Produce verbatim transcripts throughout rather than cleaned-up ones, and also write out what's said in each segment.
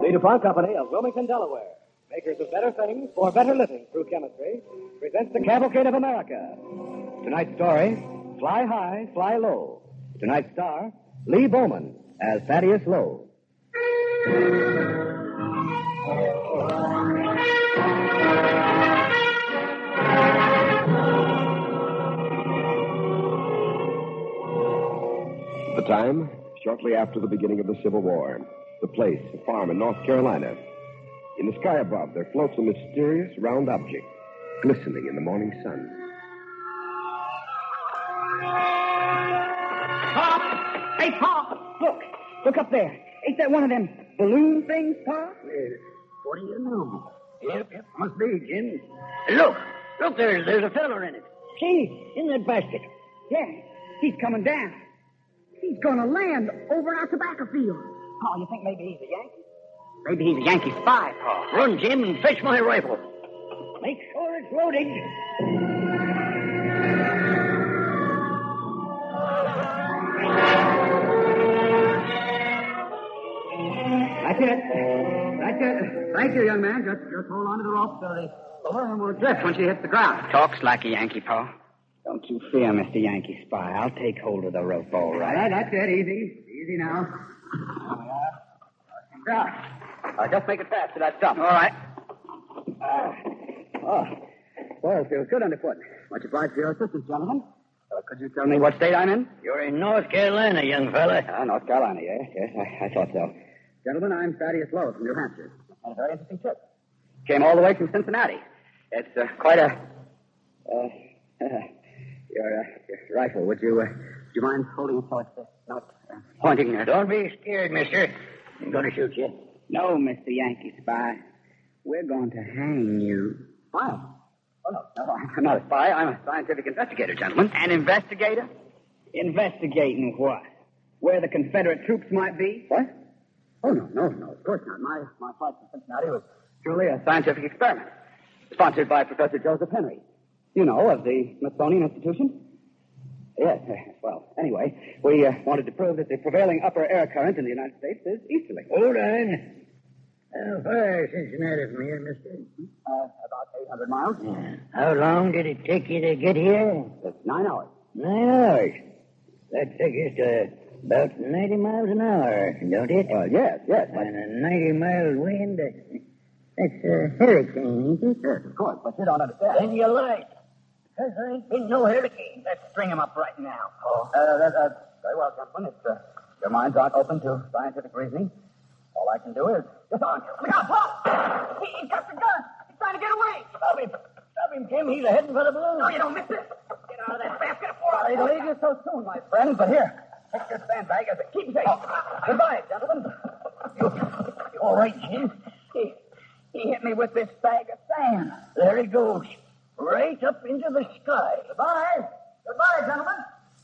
The DuPont Company of Wilmington, Delaware, makers of better things for better living through chemistry, presents the Cavalcade of America. Tonight's story, Fly High, Fly Low. Tonight's star, Lee Bowman as Thaddeus Lowe. The time, shortly after the beginning of the Civil War. The place, a farm in North Carolina. In the sky above, there floats a mysterious round object, glistening in the morning sun. Pa! Hey, Pa! Look! Look up there. Ain't that one of them balloon things, Pa? Well, what do you know? Yep, yep, must be, Jim. Look! Look, there's, there's a feller in it. See? In that basket. Yeah, he's coming down. He's gonna land over our tobacco field. Pa, you think maybe he's a Yankee? Maybe he's a Yankee spy, Pa. Run, Jim, and fetch my rifle. Make sure it's loaded. That's it. That's it. Thank you, young man. Just, just hold on to the rope so the balloon will drift when she hits the ground. Talks like a Yankee, Pa. Don't you fear, Mister Yankee Spy. I'll take hold of the rope, all right. All right, that's it. Easy. Easy now. There we are. Down. Uh, just make it fast to that jump. All right. Uh, oh, well, it feels good underfoot. Much obliged for your assistance, gentlemen. Uh, could you tell me what state I'm in? You're in North Carolina, young fella. Ah, North Carolina, yes. Yes, I, I thought so. Gentlemen, I'm Thaddeus Lowe from New Hampshire. Had a very interesting trip. Came all the way from Cincinnati. It's uh, quite a... Uh, uh, your, uh, your rifle, would you, uh, would you mind holding it so it's uh, not uh, pointing? Uh, Don't be scared, mister. I'm going to shoot you. No, Mister Yankee Spy. We're going to hang you. Spy? Oh, no, no, I'm not a spy. I'm a scientific investigator, gentlemen. An investigator? Investigating what? Where the Confederate troops might be? What? Oh, no, no, no, of course not. My, my flight to Cincinnati was truly a scientific experiment. Sponsored by Professor Joseph Henry. You know, of the Smithsonian Institution? Yes, well, anyway, we uh, wanted to prove that the prevailing upper air current in the United States is easterly. Hold on. How far is Cincinnati from here, mister? Uh, about eight hundred miles. Yeah. How long did it take you to get here? It's nine hours. Nine hours. That takes us to about ninety miles an hour, don't it? Uh, yes, yes. But... And a ninety-mile wind, that's a hurricane, ain't it? Yes, of course, but you don't understand. Then you lied. Because there ain't been no hurricane. Let's string him up right now. Oh. Uh, that, uh, very well, gentlemen. If uh, your minds aren't open to scientific reasoning, all I can do is disarm you. Look out, Paul! He, he got the gun. He's trying to get away. Stop him. Stop him, Jim. He's heading for the balloon. No, you don't miss this. Get out of that basket before I leave you so soon, my friend. But here, take your sandbag as a keepsake. Oh. Goodbye, gentlemen. You, you all right, Jim? He, he hit me with this bag of sand. There he goes. Right up into the sky. Goodbye. Goodbye, gentlemen.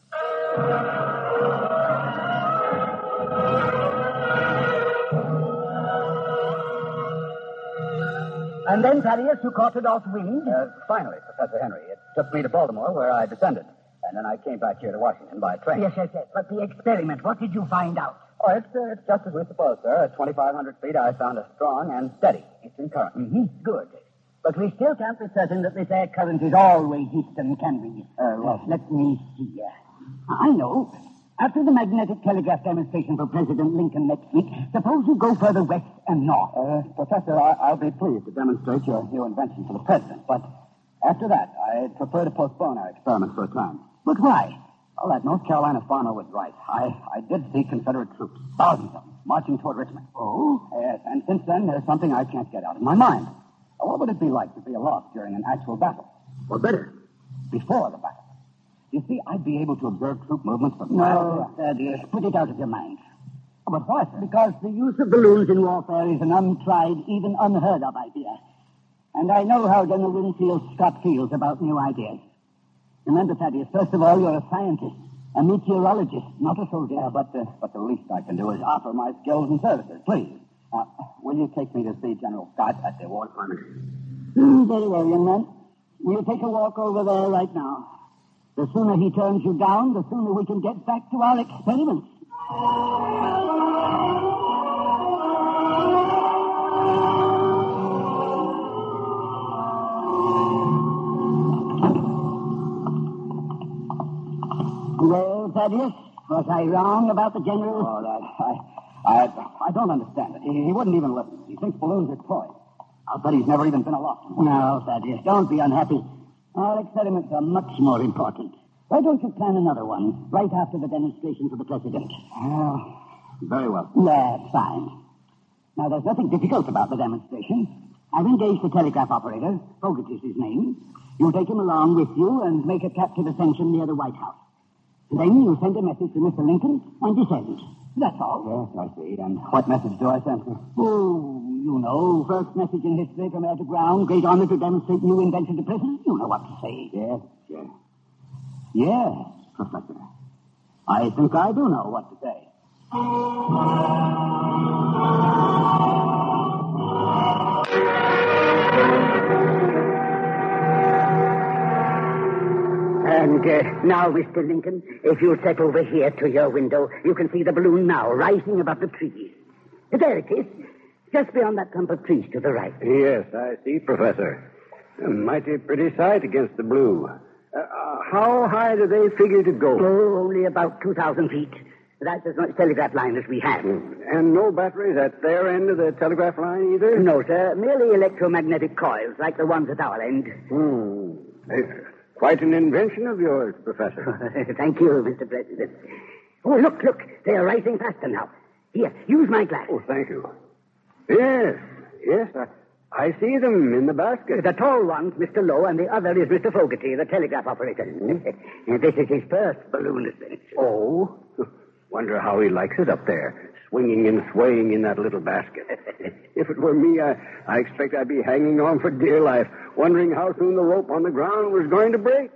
And then, Thaddeus, you caught it off wind? Uh, finally, Professor Henry. It took me to Baltimore, where I descended. And then I came back here to Washington by train. Yes, yes, yes. But the experiment, what did you find out? Oh, it's, uh, it's just as we supposed, sir. At twenty-five hundred feet, I found a strong and steady eastern current. Mm-hmm. Good. But we still can't be certain that this air current is always eastern, can we? Uh, well, let me see. Uh, I know. After the magnetic telegraph demonstration for President Lincoln next week, suppose you go further west and north. Uh, Professor, I, I'll be pleased to demonstrate your new invention for the president, but after that, I'd prefer to postpone our experiment for a time. But why? Well, that North Carolina farmer was right. I, I did see Confederate troops, thousands of them, marching toward Richmond. Oh? Yes, and since then, there's something I can't get out of my mind. What would it be like to be aloft during an actual battle? Or better, before the battle? You see, I'd be able to observe troop movements from miles No, Thaddeus, put it out of your mind. Oh, but why, sir? Because the use of balloons in warfare is an untried, even unheard of idea. And I know how General Winfield Scott feels about new ideas. Remember, Thaddeus, first of all, you're a scientist, a meteorologist, not a soldier. Yeah, but, uh, but the least I can do is offer my skills and services. Please. Uh, will you take me to see General Scott at the War Department? Mm, very well, young man. We'll take a walk over there right now. The sooner he turns you down, the sooner we can get back to our experiments. Thaddeus? Was I wrong about the general? Oh, that, I, I, I don't understand it. He, he wouldn't even listen. He thinks balloons are toys. I'll bet he's never even been aloft. No, Thaddeus, don't be unhappy. Our experiments are much more important. Why don't you plan another one right after the demonstration for the president? Well, very well. That's fine. Now, there's nothing difficult about the demonstration. I've engaged the telegraph operator. Fogarty is his name. You'll take him along with you and make a captive ascension near the White House. Then you send a message to Mister Lincoln and descend. That's all. Yes, I see. And what message do I send to? Oh, you know, first message in history from air to ground. Great honor to demonstrate new invention to president. You know what to say. Yes, yes. Yes, Professor. I think I do know what to say. And uh, now, Mister Lincoln, if you'll step over here to your window, you can see the balloon now rising above the trees. There it is, just beyond that clump of trees to the right. Yes, I see, Professor. A mighty pretty sight against the blue. Uh, uh, how high do they figure to go? Oh, only about two thousand feet. That's as much telegraph line as we have. And no batteries at their end of the telegraph line either? No, sir. Merely electromagnetic coils, like the ones at our end. Hmm. It's quite an invention of yours, Professor. Thank you, Mister President. Oh, look, look. They are rising faster now. Here, use my glass. Oh, thank you. Yes, yes, I, I see them in the basket. The tall one's Mister Lowe, and the other is Mister Fogarty, the telegraph operator. And this is his first balloon adventure. Oh? Wonder how he likes it up there, swinging and swaying in that little basket. If it were me, I, I expect I'd be hanging on for dear life, wondering how soon the rope on the ground was going to break.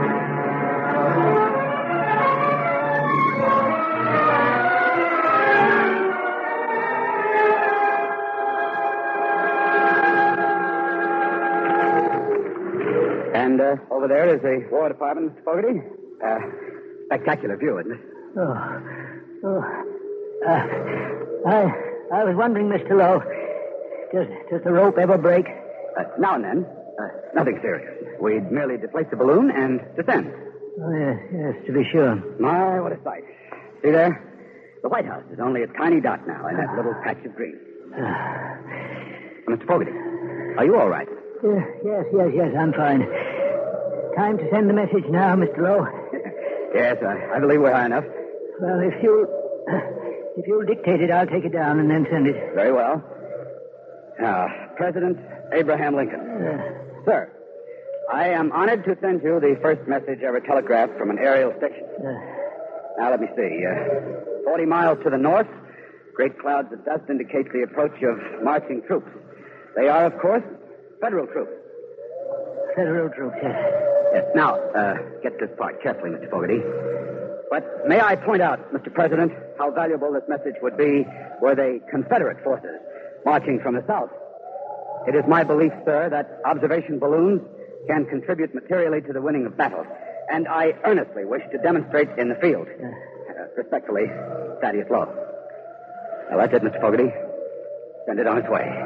And uh, over there is the War Department, Mister Fogarty. Uh, spectacular view, isn't it? Oh, oh. Uh, I, I was wondering, Mister Lowe, does, does the rope ever break? Uh, now and then. Uh, nothing serious. We'd merely deflate the balloon and descend. Oh, yes, yes, to be sure. My, what a sight. See there? The White House is only a tiny dot now in that little patch of green. Uh, Mister Fogarty, are you all right? Uh, yes, yes, yes, I'm fine. Time to send the message now, Mister Lowe. Yes, I, I believe we're high enough. Well, if you'll, if you'll dictate it, I'll take it down and then send it. Very well. Now, President Abraham Lincoln. Uh, Sir, I am honored to send you the first message ever telegraphed from an aerial station. Uh, now, let me see. Uh, Forty miles to the north, great clouds of dust indicate the approach of marching troops. They are, of course, federal troops. Federal troops, yes. Yes. Now, uh, get this part carefully, Mister Fogarty. But may I point out, Mister President, how valuable this message would be were they Confederate forces marching from the south. It is my belief, sir, that observation balloons can contribute materially to the winning of battles, and I earnestly wish to demonstrate in the field. Uh, respectfully, Thaddeus Lowe. Now, that's it, Mister Fogarty. Send it on its way.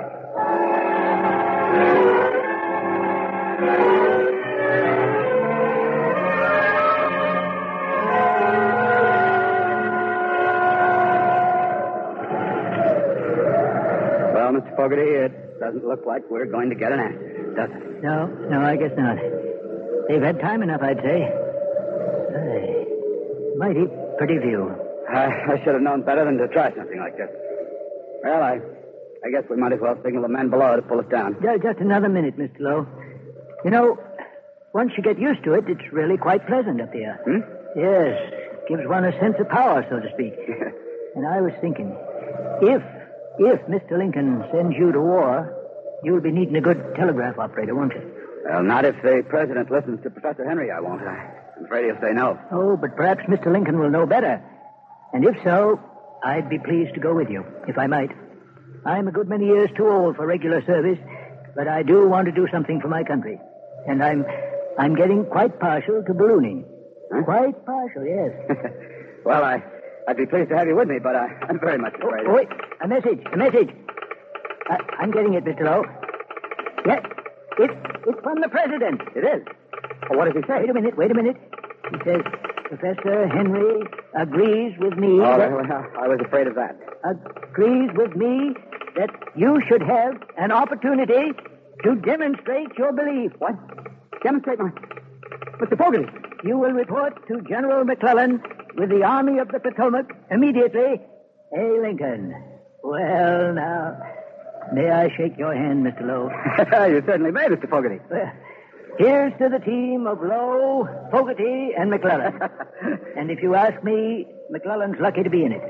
Well, Mister Fogarty, it doesn't look like we're going to get an answer, does it? No, no, I guess not. They've had time enough, I'd say. Aye. Mighty pretty view. I, I should have known better than to try something like this. Well, I, I guess we might as well signal the men below to pull us down. Yeah, just another minute, Mister Lowe. You know, once you get used to it, it's really quite pleasant up here. Hmm? Yes, gives one a sense of power, so to speak. And I was thinking, if, if Mister Lincoln sends you to war, you'll be needing a good telegraph operator, won't you? Well, not if the president listens to Professor Henry, I won't. I'm afraid he'll say no. Oh, but perhaps Mister Lincoln will know better. And if so, I'd be pleased to go with you, if I might. I'm a good many years too old for regular service, but I do want to do something for my country. And I'm I'm getting quite partial to ballooning. Huh? Quite partial, yes. Well, I, I'd be pleased to have you with me, but I, I'm very much afraid. Oh, wait, a message, a message. I, I'm getting it, Mister Lowe. Yes, it's, it's from the president. It is? Well, what does he say? Wait a minute, wait a minute. He says, Professor Henry agrees with me. Oh, that, well, I was afraid of that. agrees with me that you should have an opportunity to demonstrate your belief. What? Demonstrate my... Mister Fogarty. You will report to General McClellan with the Army of the Potomac immediately. A. Lincoln. Well, now, may I shake your hand, Mister Lowe? You certainly may, Mister Fogarty. Well, here's to the team of Lowe, Fogarty, and McClellan. And if you ask me, McClellan's lucky to be in it.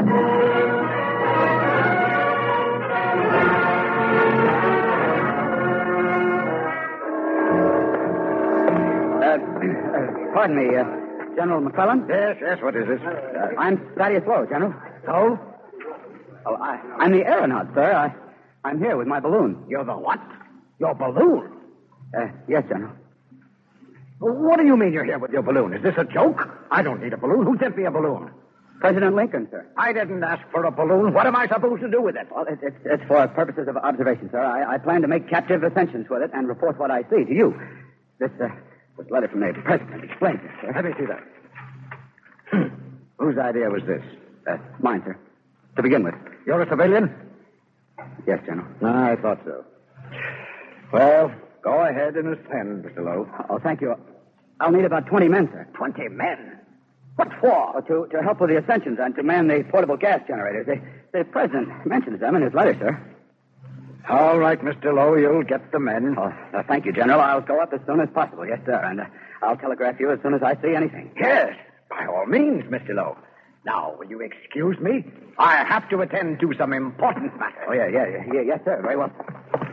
Uh, pardon me, uh, General McClellan? Yes, yes, what is this? Uh, I'm Thaddeus Lowe, General. Oh? Oh, I, I'm the aeronaut, sir. I, I'm here with my balloon. You're the what? Your balloon? Uh, yes, General. Well, what do you mean you're here with your balloon? Is this a joke? I don't need a balloon. Who sent me a balloon? President Lincoln, sir. I didn't ask for a balloon. What am I supposed to do with it? Well, it, it's, it's for purposes of observation, sir. I, I plan to make captive ascensions with it and report what I see to you. This, uh, this letter from the President explains it, sir. Let me see that. Whose idea was this? Uh, mine, sir. To begin with. You're a civilian? Yes, General. I thought so. Well, go ahead and ascend, Mister Lowe. Oh, thank you. I'll need about twenty men, sir. Twenty men? What for? Oh, to, to help with the ascensions and to man the portable gas generators. The, the President mentions them in his letter, sir. All right, Mister Lowe, you'll get the men. Oh, uh, thank you, General. I'll go up as soon as possible. Yes, sir. And uh, I'll telegraph you as soon as I see anything. Yes, by all means, Mister Lowe. Now, will you excuse me? I have to attend to some important matters. Oh, yeah, yeah, yeah, yeah yes, sir. Very well.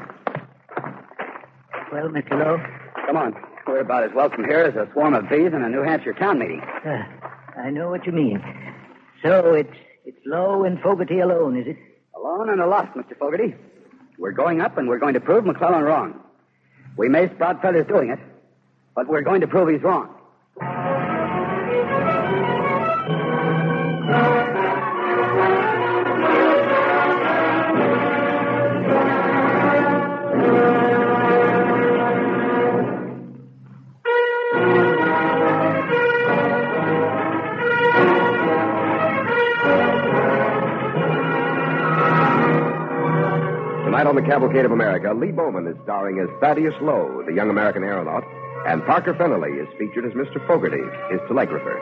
Well, Mister Lowe? Come on. We're about as welcome here as a swarm of bees in a New Hampshire town meeting. Uh, I know what you mean. So it's it's Lowe and Fogarty alone, is it? Alone and aloft, Mister Fogarty. We're going up, and we're going to prove McClellan wrong. We may sprout feathers doing it, but we're going to prove he's wrong. Tonight on the Cavalcade of America, Lee Bowman is starring as Thaddeus Lowe, the young American aeronaut, and Parker Fennelly is featured as Mister Fogarty, his telegrapher.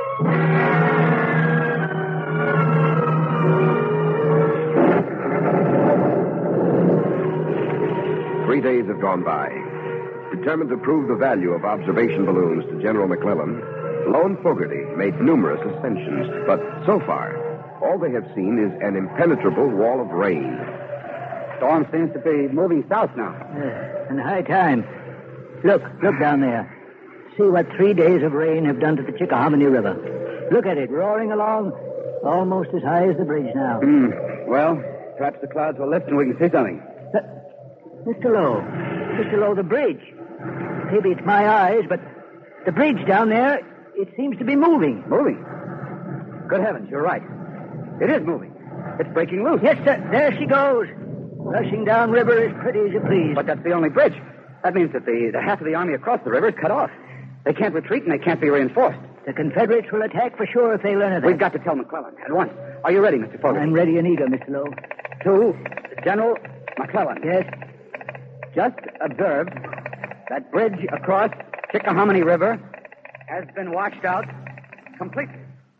Three days have gone by. Determined to prove the value of observation balloons to General McClellan, Lowe and Fogarty made numerous ascensions, but so far, all they have seen is an impenetrable wall of rain. Storm seems to be moving south now. Uh, and high time. Look, look down there. See what three days of rain have done to the Chickahominy River. Look at it, roaring along, almost as high as the bridge now. Hmm. Well, perhaps the clouds will lift and we can see something. Uh, Mister Lowe, Mister Lowe, the bridge. Maybe it's my eyes, but the bridge down there, it seems to be moving. Moving? Good heavens, you're right. It is moving. It's breaking loose. Yes, sir. There she goes. Rushing down river as pretty as you please. But that's the only bridge. That means that the, the half of the army across the river is cut off. They can't retreat and they can't be reinforced. The Confederates will attack for sure if they learn of that. We've got to tell McClellan at once. Are you ready, Mister Fogarty? I'm ready and eager, Mister Lowe. To General McClellan. Yes? Just observe that bridge across Chickahominy River has been washed out completely.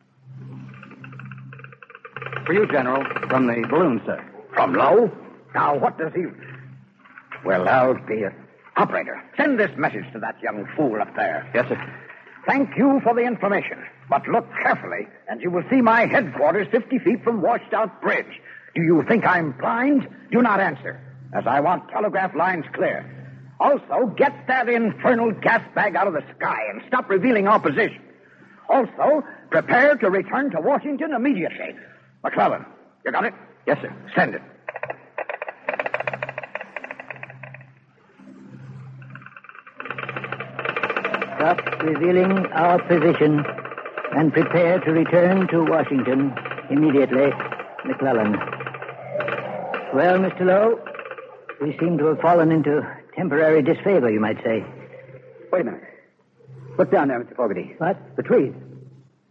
For you, General, from the balloon, sir. From Lowe? Now, what does he... Well, I'll be it. Operator, send this message to that young fool up there. Yes, sir. Thank you for the information, but look carefully, and you will see my headquarters fifty feet from washed-out bridge. Do you think I'm blind? Do not answer, as I want telegraph lines clear. Also, get that infernal gas bag out of the sky and stop revealing our position. Also, prepare to return to Washington immediately. McClellan, you got it? Yes, sir. Send it. Stop revealing our position and prepare to return to Washington immediately, McClellan. Well, Mister Lowe, we seem to have fallen into temporary disfavor, you might say. Wait a minute. Look down there, Mister Fogarty. What? The trees.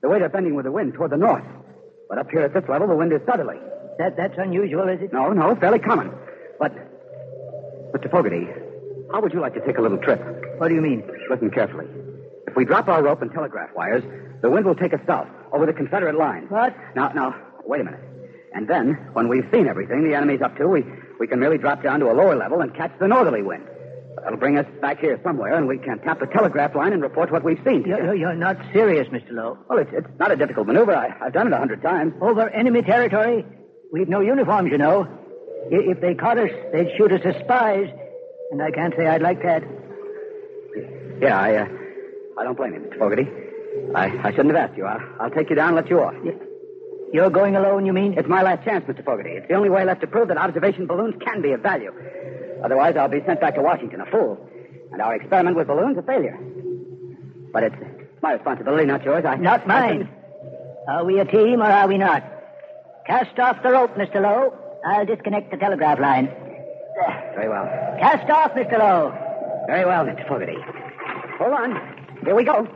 the way they're bending with the wind toward the north. But up here at this level, the wind is southerly. That, that's unusual, is it? No, no, fairly common. But, Mister Fogarty, how would you like to take a little trip? What do you mean? Listen carefully. If we drop our rope and telegraph wires, the wind will take us south, over the Confederate lines. What? Now, now, wait a minute. And then, when we've seen everything the enemy's up to, we, we can merely drop down to a lower level and catch the northerly wind. That'll bring us back here somewhere, and we can tap the telegraph line and report what we've seen. You're, you're not serious, Mister Lowe. Well, it's, it's not a difficult maneuver. I, I've done it a hundred times. Over enemy territory? We've no uniforms, you know. I- If they caught us, they'd shoot us as spies. And I can't say I'd like that. Yeah, I, uh, I don't blame you, Mister Fogarty. I, I shouldn't have asked you. I'll, I'll take you down and let you off. You're going alone, you mean? It's my last chance, Mister Fogarty. It's the only way left to prove that observation balloons can be of value. Otherwise, I'll be sent back to Washington a fool. And our experiment with balloons a failure. But it's my responsibility, not yours. I Not mine. Are we a team or are we not? Cast off the rope, Mister Lowe. I'll disconnect the telegraph line. Very well. Cast off, Mister Lowe. Very well, Mister Fogarty. Hold on. Here we go.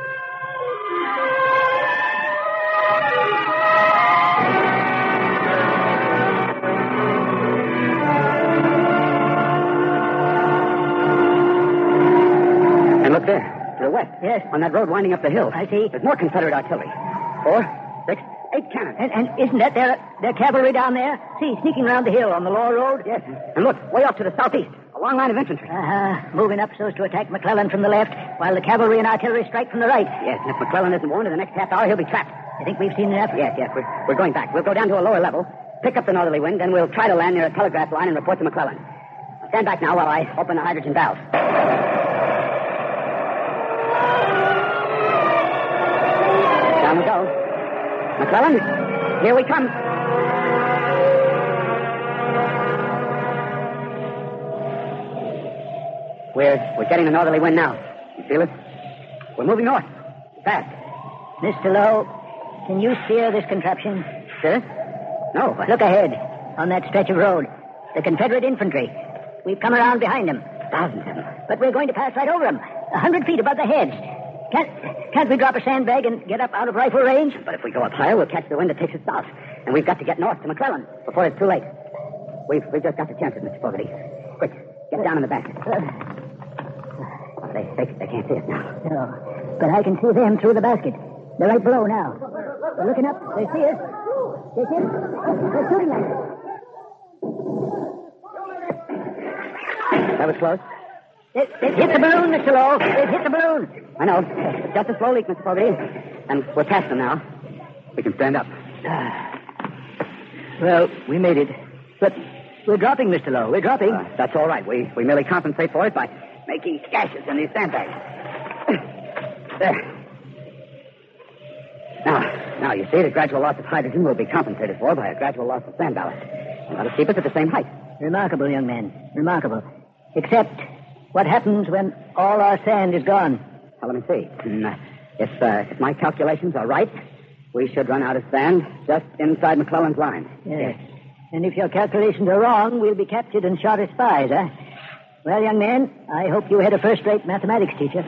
And look there, to the west. Yes. On that road winding up the hill. I see. There's more Confederate artillery. Four, six, eight cannons. And, and isn't that their, their cavalry down there? See, sneaking around the hill on the lower road? Yes. And look, way off to the southeast. A long line of infantry. Uh-huh. Moving up so as to attack McClellan from the left, while the cavalry and artillery strike from the right. Yes, and if McClellan isn't warned in the next half hour, he'll be trapped. You think we've seen enough? Yes, yes, we're, we're going back. We'll go down to a lower level, pick up the northerly wind, then we'll try to land near a telegraph line and report to McClellan. Stand back now while I open the hydrogen valve. Down we go. McClellan, here we come. We're, we're getting the northerly wind now. You feel it? We're moving north. Fast. Mister Lowe, can you steer this contraption? Sir? No. But... Look ahead, on that stretch of road. The Confederate infantry. We've come around behind them. Thousands of them. But we're going to pass right over them. A hundred feet above their heads. Can't, can't we drop a sandbag and get up out of rifle range? But if we go up higher, we'll catch the wind that takes us south. And we've got to get north to McClellan before it's too late. We've, we've just got the chances, Mister Fogarty. Quick, get down in the basket. Uh, They, they, they can't see us now. no, but I can see them through the basket. They're right below now. They're looking up. They see us. They see us. They're shooting at us. That was close. They, they've hit the balloon, Mister Lowe. They've hit the balloon. I know. It's just a slow leak, Mister Fogarty. And we're past them now. We can stand up. Well, we made it. But we're dropping, Mister Lowe. We're dropping. Uh, that's all right. We, we merely compensate for it by making gashes in these sandbags. There. Now, now, you see, the gradual loss of hydrogen will be compensated for by a gradual loss of sand ballast. And that'll keep us at the same height. Remarkable, young man. Remarkable. Except, what happens when all our sand is gone? Well, let me see. Mm, uh, if, uh, if my calculations are right, we should run out of sand just inside McClellan's line. Yes. And if your calculations are wrong, we'll be captured and shot as spies, eh? Well, young man, I hope you had a first-rate mathematics teacher.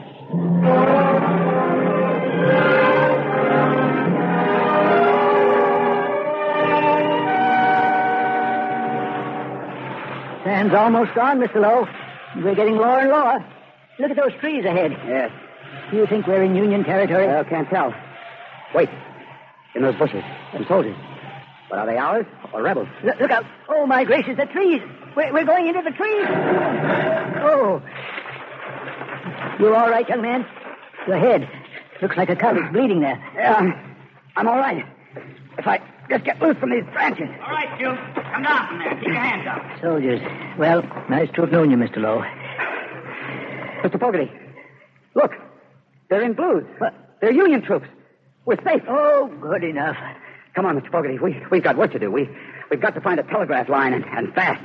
Sand's almost gone, Mister Lowe. We're getting lower and lower. Look at those trees ahead. Yes. Do you think we're in Union territory? Well, can't tell. Wait. In those bushes. Some soldiers. But are they ours or rebels? Look, look out. Oh, my gracious, the trees. We're, we're going into the trees. Oh. You all right, young man? Your head. Looks like a cut. It's bleeding there. Yeah, I'm all right. If I just get loose from these branches. All right, Stu. Come down from there. Keep your hands up. Soldiers. Well, nice to have known you, Mister Lowe. Mister Fogarty, look. They're in blues. What? They're Union troops. We're safe. Oh, good enough. Come on, Mister Fogarty. We, we've got work to do. We, we've got to find a telegraph line and, and fast.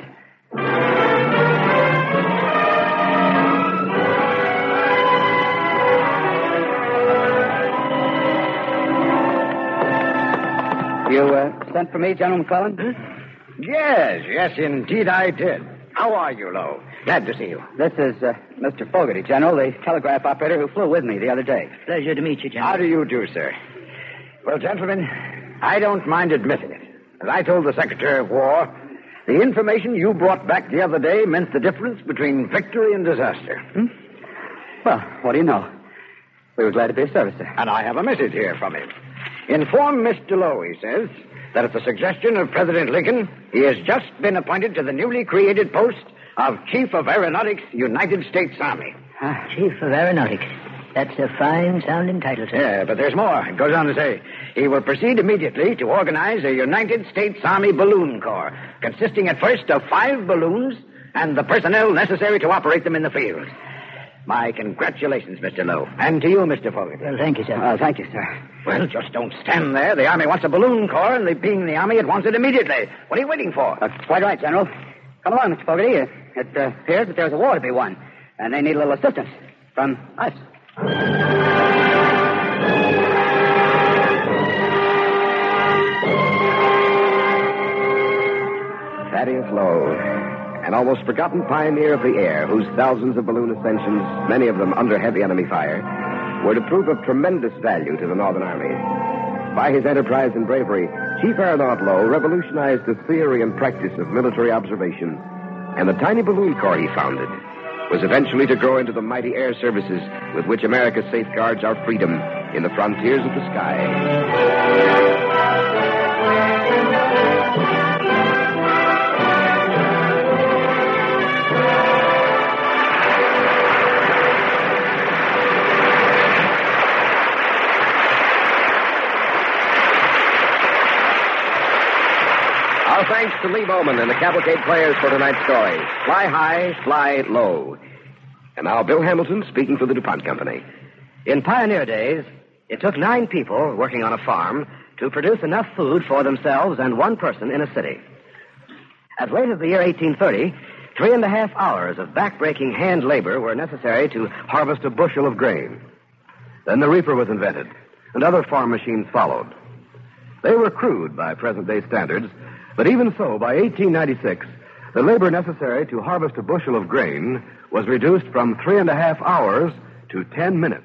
You uh, sent for me, General McClellan? Hmm? Yes, yes, indeed I did. How are you, Lowe? Glad to see you. This is uh, Mister Fogarty, General, the telegraph operator who flew with me the other day. Pleasure to meet you, General. How do you do, sir? Well, gentlemen, I don't mind admitting it. As I told the Secretary of War, the information you brought back the other day meant the difference between victory and disaster. Hmm? Well, what do you know? We were glad to be of service, sir. And I have a message here from him. Inform Mister Lowe, he says, that at the suggestion of President Lincoln, he has just been appointed to the newly created post of Chief of Aeronautics, United States Army. Ah, Chief of Aeronautics. That's a fine-sounding title, sir. Yeah, but there's more. It goes on to say, he will proceed immediately to organize a United States Army Balloon Corps, consisting at first of five balloons and the personnel necessary to operate them in the field. My congratulations, Mister Lowe. And to you, Mister Fogarty. Well, thank you, sir. Uh, thank you, sir. Well, just don't stand there. The Army wants a balloon corps, and the, being the Army, it wants it immediately. What are you waiting for? Uh, quite right, General. Come along, Mister Fogarty. It, it uh, appears that there's a war to be won, and they need a little assistance from us. Thaddeus Lowe, an almost forgotten pioneer of the air, whose thousands of balloon ascensions, many of them under heavy enemy fire, were to prove of tremendous value to the Northern Army. By his enterprise and bravery, Chief Aeronaut Lowe revolutionized the theory and practice of military observation, and the tiny balloon corps he founded was eventually to grow into the mighty air services with which America safeguards our freedom in the frontiers of the sky. Our thanks to Lee Bowman and the Cavalcade Players for tonight's story. Fly high, fly low. And now Bill Hamilton speaking for the DuPont Company. In pioneer days, it took nine people working on a farm to produce enough food for themselves and one person in a city. As late as the year eighteen thirty, three and a half hours of back-breaking hand labor were necessary to harvest a bushel of grain. Then the reaper was invented, and other farm machines followed. They were crude by present-day standards, but even so, by eighteen ninety-six, the labor necessary to harvest a bushel of grain was reduced from three and a half hours to ten minutes.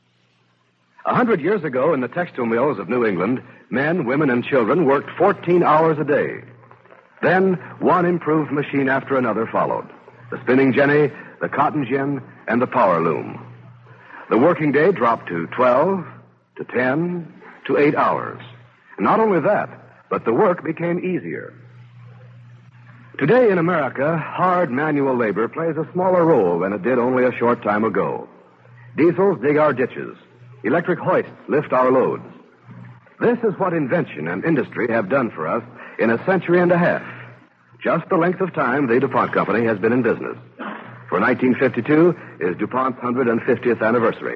A hundred years ago, in the textile mills of New England, men, women, and children worked fourteen hours a day. Then, one improved machine after another followed. The spinning jenny, the cotton gin, and the power loom. The working day dropped to twelve, to ten, to eight hours. And not only that, but the work became easier. Today in America, hard manual labor plays a smaller role than it did only a short time ago. Diesels dig our ditches. Electric hoists lift our loads. This is what invention and industry have done for us in a century and a half. Just the length of time the DuPont Company has been in business. For nineteen fifty-two is DuPont's one hundred fiftieth anniversary.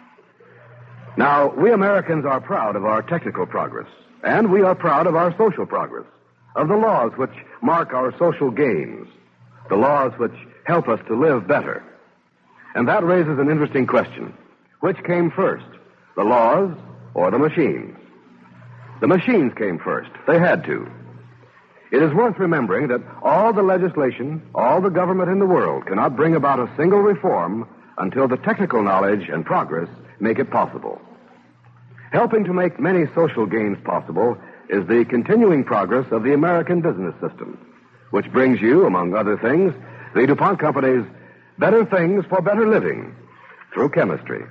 Now, we Americans are proud of our technical progress, and we are proud of our social progress, of the laws which mark our social gains, the laws which help us to live better. And that raises an interesting question. Which came first, the laws or the machines? The machines came first. They had to. It is worth remembering that all the legislation, all the government in the world cannot bring about a single reform until the technical knowledge and progress make it possible. Helping to make many social gains possible is the continuing progress of the American business system, which brings you, among other things, the DuPont Company's Better Things for Better Living through chemistry.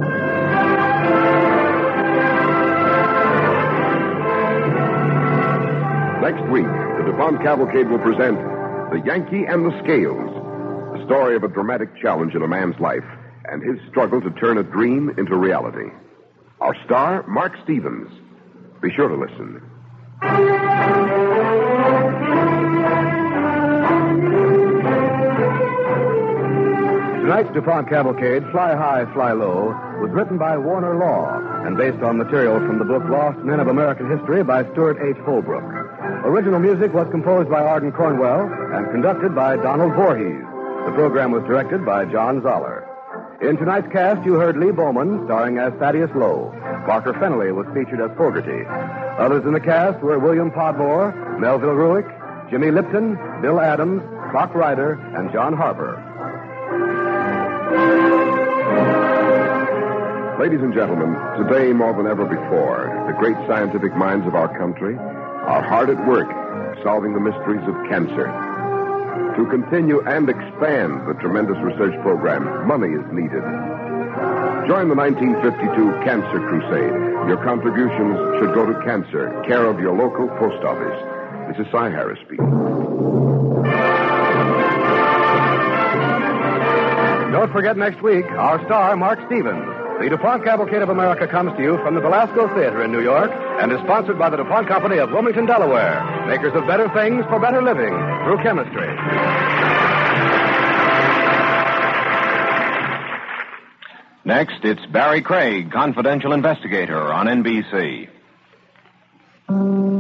Next week, the DuPont Cavalcade will present The Yankee and the Scales, the story of a dramatic challenge in a man's life and his struggle to turn a dream into reality. Our star, Mark Stevens. Be sure to listen. Tonight's DuPont Cavalcade, Fly High, Fly Low, was written by Warner Law and based on material from the book Lost Men of American History by Stuart H. Holbrook. Original music was composed by Arden Cornwell and conducted by Donald Voorhees. The program was directed by John Zoller. In tonight's cast, you heard Lee Bowman starring as Thaddeus Lowe. Parker Fennelly was featured as Fogarty. Others in the cast were William Podmore, Melville Ruick, Jimmy Lipton, Bill Adams, Clock Ryder, and John Harper. Ladies and gentlemen, today more than ever before, the great scientific minds of our country are hard at work solving the mysteries of cancer. To continue and expand the tremendous research program, money is needed. Join the nineteen fifty-two Cancer Crusade. Your contributions should go to cancer, care of your local post office. This is Cy Harris speaking. Don't forget next week, our star, Mark Stevens. The DuPont Cavalcade of America comes to you from the Belasco Theater in New York and is sponsored by the DuPont Company of Wilmington, Delaware, makers of better things for better living through chemistry. Next, it's Barry Craig, confidential investigator on N B C.